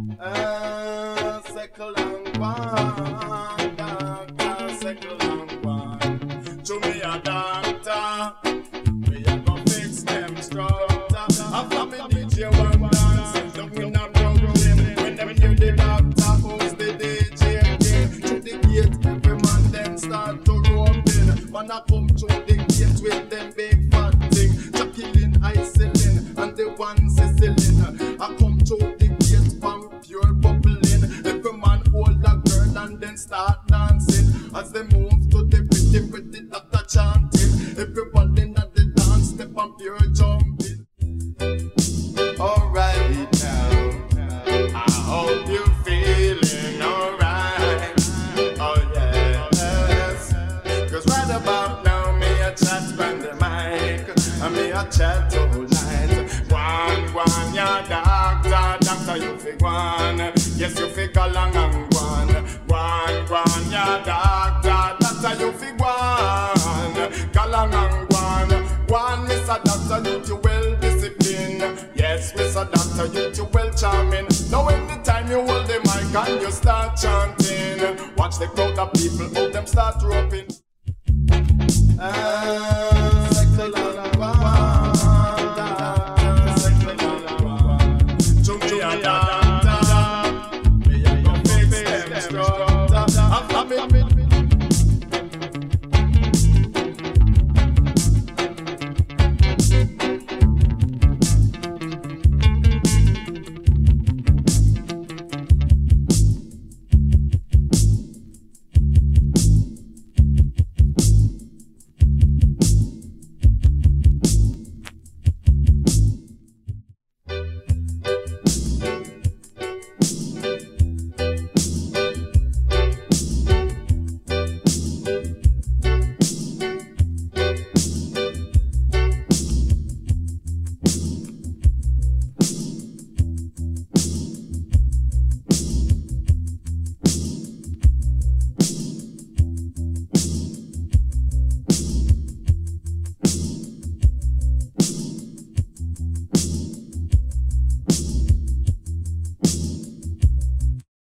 Circle and one, doctor, circle and one. To me a doctor, we a go fix them structure. After me DJ one dance, don't win a Brooklyn. When them hear the doctor, who's the DJ again? To the gate, every man then start to roam in. Man a come to the gate with them big fat thing. Jacqueline, Iselin, and the one Cecilin. I come to the gate from pure bubbling. Every man hold a girl and then start dancing. As they move to the pretty doctor chanting. Everybody in the dance step and pure jumping. Alright now, I hope you feeling alright. Oh yes, cause right about now me a chat from the mic, and me a chat all night. One, ya doctor, you fi one. Yes, you fi go long and one, ya doctor, you fi one. Go long and one, Mr. Doctor, you too well disciplined. Yes, Mr. Doctor, you too well charming. Now anytime you hold the mic and you start chanting, watch the crowd of people, how them start roping. Circle and one, doctor, circle and one. To me a doctor.